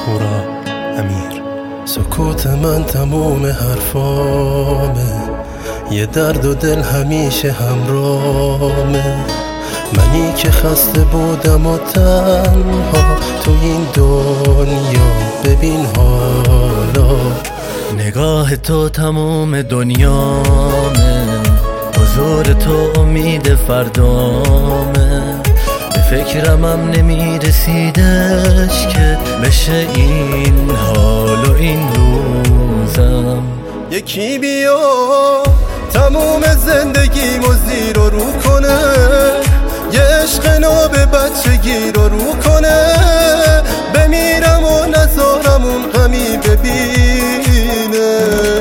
اهورا امیر. سکوت من تموم حرفامه، یه درد و دل همیشه همرامه. منی که خسته بودم و تنها تو این دنیا، ببین حالا نگاه تو تموم دنیامه، حضور تو امید فردامه. به فکرمم نمیرسیدش که بشه این حال و این روزم. یکی بیا تموم زندگیمو زیر و رو کنه، یه عشق ناب بچگی رو کنه. بمیرم و نذارم اون غمی ببینه.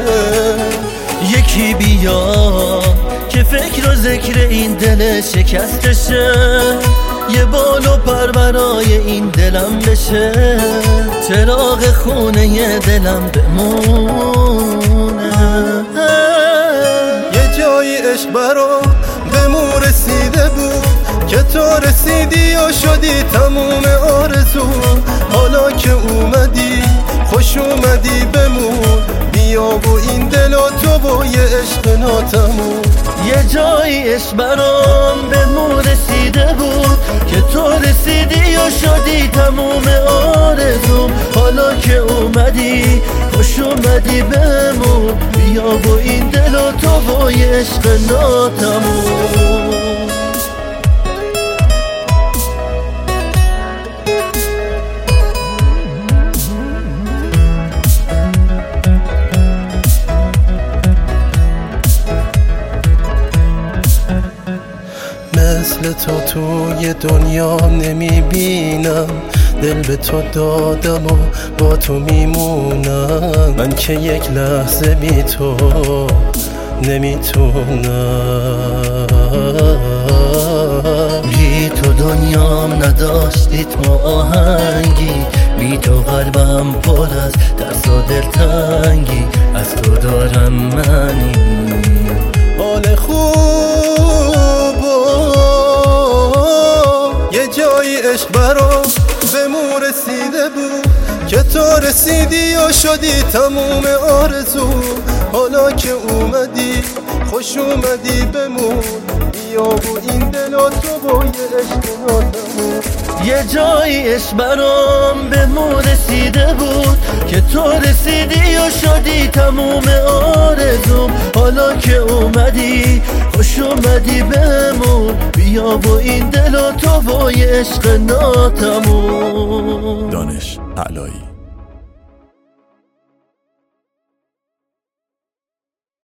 یکی بیا که فکر و ذکر این دل شکستشه، یه بال و پر برای این دلم بشه. چراغ خونه ی دلم بمونه. یه جایی عشق برام به مو رسیده بود که تو رسیدی و شدی تموم آرزو. حالا که اومدی خوش اومدی بمون، بیا و این دل و تو و یه عشق ناتموم. یه جایی عشق برام به مو رسیده بود که تو رسیدی و شدی تموم آرزوم. حالا که اومدی خوش اومدی بمون، بیا و این دل و تو و یه عشق ناتموم. مثل تو توی دنیا نمیبینم، دل به تو دادم و با تو میمونم. من که یک لحظه بی تو نمیتونم. بی تو دنیام نداشتید ما آهنگی، بی تو قلبم پر از ترس و دلتنگی. از تو دارم منی حال خوب یه جایی عشق برام به مو رسیده بود که تو رسیدی و شدی تموم آرزو. حالا که اومدی خوش اومدی بمون، بیا و این دل و تو و یه عشق ناتموم. یه جایی عشق برام به مو رسیده بود که تو رسیدی و شدی تموم آرزوم. حالا که اومدی خوش اومدی بمون، بیا و این دل و تو و یه عشق ناتموم. دانش علایی.